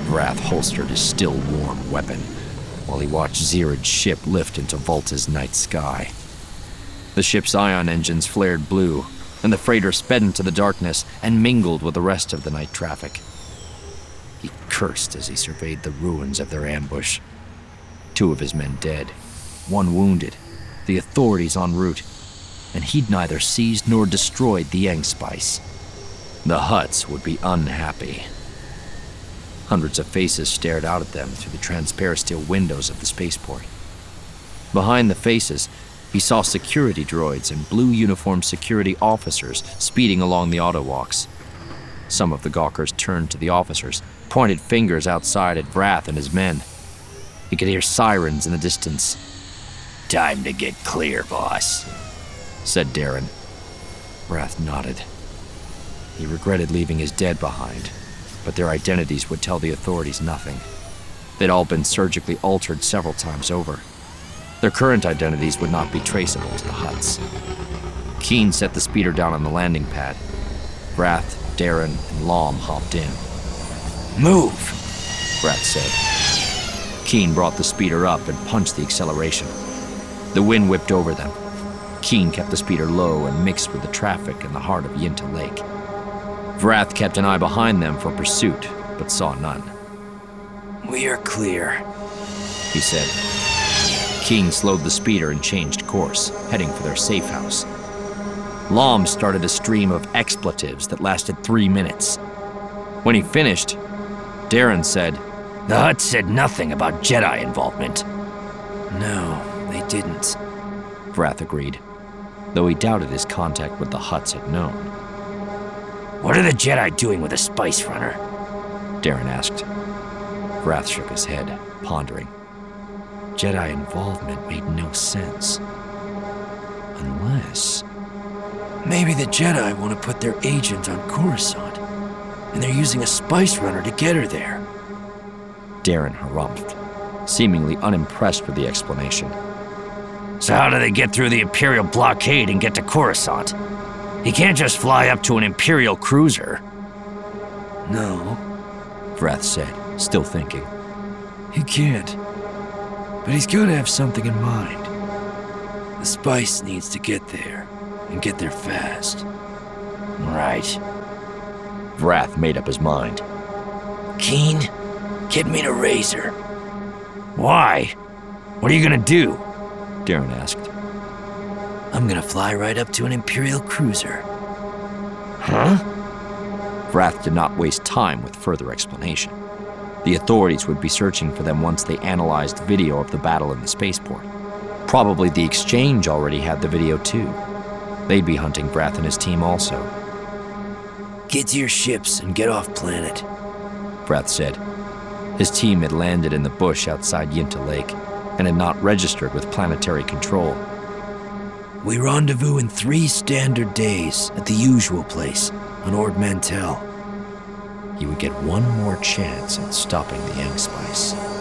Vrath holstered his still-warm weapon while he watched Zirad's ship lift into Volta's night sky. The ship's ion engines flared blue, and the freighter sped into the darkness and mingled with the rest of the night traffic. He cursed as he surveyed the ruins of their ambush. 2 of his men dead, 1 wounded, the authorities en route, and he'd neither seized nor destroyed the Yangspice. The Hutts would be unhappy. Hundreds of faces stared out at them through the transparisteel windows of the spaceport. Behind the faces, he saw security droids and blue-uniformed security officers speeding along the autowalks. Some of the gawkers turned to the officers, pointed fingers outside at Vrath and his men. He could hear sirens in the distance. "Time to get clear, boss," said Darren. Vrath nodded. He regretted leaving his dead behind, but their identities would tell the authorities nothing. They'd all been surgically altered several times over. Their current identities would not be traceable to the Hutts. Keen set the speeder down on the landing pad. Vrath, Darren, and Lom hopped in. "Move," Vrath said. Keen brought the speeder up and punched the acceleration. The wind whipped over them. Keen kept the speeder low and mixed with the traffic in the heart of Yinta Lake. Vrath kept an eye behind them for pursuit, but saw none. "We are clear," he said. Keen slowed the speeder and changed course, heading for their safe house. Lom started a stream of expletives that lasted 3 minutes. When he finished, Darren said, "The Hutts said nothing about Jedi involvement." "No, they didn't," Vrath agreed, though he doubted his contact with the Hutts had known. "What are the Jedi doing with a Spice Runner?" Darren asked. Vrath shook his head, pondering. Jedi involvement made no sense. Unless... Maybe the Jedi want to put their agent on Coruscant, and they're using a Spice Runner to get her there. Darren harumphed, seemingly unimpressed with the explanation. "So how do they get through the Imperial blockade and get to Coruscant? He can't just fly up to an Imperial cruiser." "No," Vrath said, still thinking. "He can't. But he's got to have something in mind. The Spice needs to get there, and get there fast." "Right." Vrath made up his mind. "Keen, get me to Razor." "Why? What are you gonna do?" Darren asked. "I'm gonna fly right up to an Imperial cruiser." "Huh?" Vrath did not waste time with further explanation. The authorities would be searching for them once they analyzed video of the battle in the spaceport. Probably the Exchange already had the video too. They'd be hunting Vrath and his team also. "Get to your ships and get off planet," Vrath said. His team had landed in the bush outside Yinta Lake and had not registered with planetary control. "We rendezvous in 3 standard days at the usual place on Ord Mantell." He would get one more chance at stopping the Yangspice.